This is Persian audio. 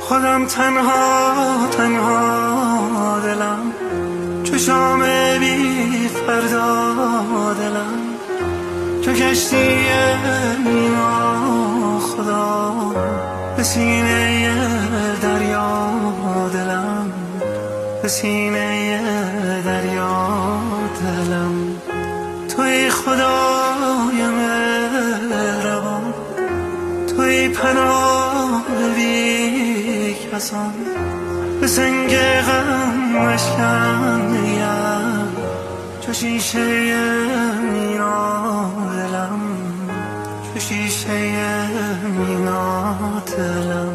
خودم تنها تنها دلم، چو شام بی فردا دلم، چو کشتی مینا خدا به سینه دریا دلم، به سینه دریا دلم. توی خدای مهربان، توی پناه بی کسان، به سنگ غم مشکن چو شیشه مینا دلم، چو شیشه مینا دلم.